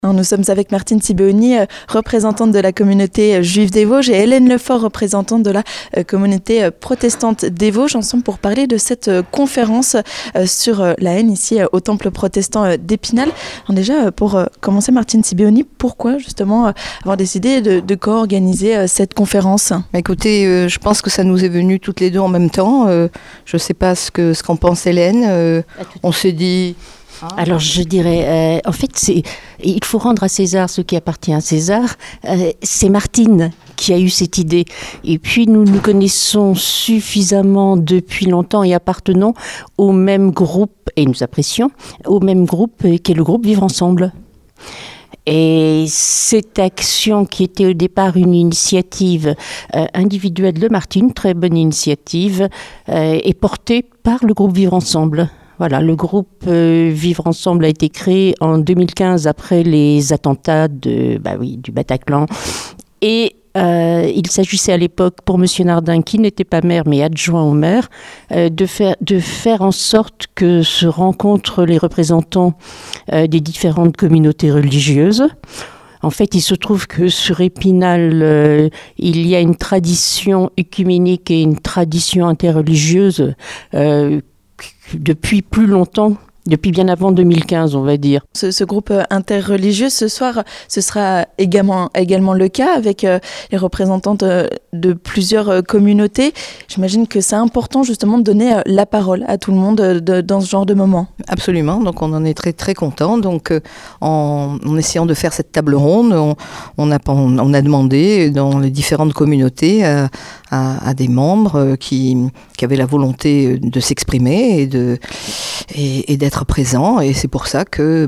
Nous sommes avec Martine Sibeoni, représentante de la communauté juive des Vosges, et Hélène Lefort, représentante de la communauté protestante des Vosges, ensemble pour parler de cette conférence sur la haine ici au temple protestant d'Épinal. Alors déjà, pour commencer, Martine Sibeoni, pourquoi justement avoir décidé de co-organiser cette conférence ? Écoutez, je pense que ça nous est venu toutes les deux en même temps. Je ne sais pas ce qu'en pense Hélène. On s'est dit... Alors je dirais, en fait, il faut rendre à César ce qui appartient à César. C'est Martine qui a eu cette idée. Et puis nous nous connaissons suffisamment depuis longtemps et appartenons au même groupe, et nous apprécions, au même groupe qui est le groupe Vivre Ensemble. Et cette action qui était au départ une initiative individuelle de Martine, très bonne initiative, est portée par le groupe Vivre Ensemble. Voilà, le groupe Vivre Ensemble a été créé en 2015 après les attentats du Bataclan. Et il s'agissait à l'époque, pour M. Nardin, qui n'était pas maire mais adjoint au maire, de faire en sorte que se rencontrent les représentants des différentes communautés religieuses. En fait, il se trouve que sur Épinal, il y a une tradition œcuménique et une tradition interreligieuse depuis plus longtemps, depuis bien avant 2015, on va dire. Ce groupe interreligieux, ce soir, ce sera également le cas avec les représentantes de plusieurs communautés. J'imagine que c'est important justement de donner la parole à tout le monde dans ce genre de moment. Absolument, donc on en est très très contents. Donc en essayant de faire cette table ronde, on a demandé dans les différentes communautés à des membres qui avaient la volonté de s'exprimer et d'être présents, et c'est pour ça que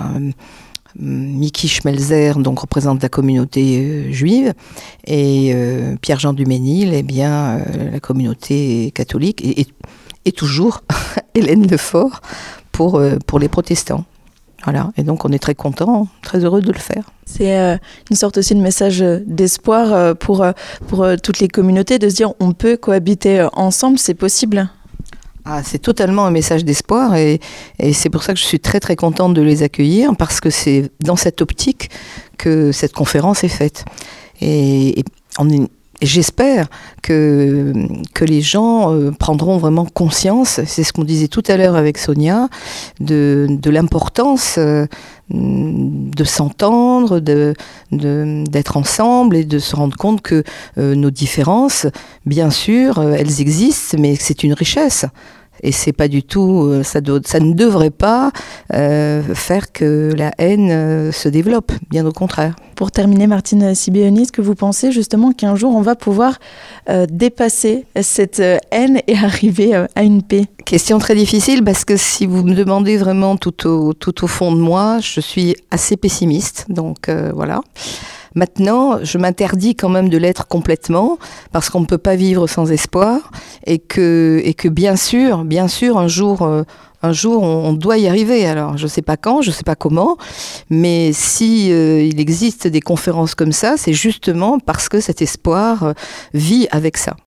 Miki Schmelzer donc représente la communauté juive et Pierre-Jean Duménil la communauté catholique et toujours Hélène Lefort pour les protestants. Voilà, et donc on est très contents, très heureux de le faire. C'est une sorte aussi de message d'espoir pour toutes les communautés, de se dire on peut cohabiter ensemble, c'est possible. C'est totalement un message d'espoir et c'est pour ça que je suis très très contente de les accueillir, parce que c'est dans cette optique que cette conférence est faite. Et j'espère que les gens prendront vraiment conscience, c'est ce qu'on disait tout à l'heure avec Sonia, de l'importance de s'entendre, d'être ensemble et de se rendre compte que nos différences, bien sûr, elles existent, mais c'est une richesse. Et c'est pas du tout, ça ne devrait pas faire que la haine se développe, bien au contraire. Pour terminer, Martine Sibeoni, est-ce que vous pensez justement qu'un jour on va pouvoir dépasser cette haine et arriver à une paix ? Question très difficile, parce que si vous me demandez vraiment tout au fond de moi, je suis assez pessimiste, donc voilà. Maintenant, je m'interdis quand même de l'être complètement, parce qu'on ne peut pas vivre sans espoir, et que bien sûr, un jour, on doit y arriver. Alors, je ne sais pas quand, je ne sais pas comment, mais si il existe des conférences comme ça, c'est justement parce que cet espoir vit avec ça.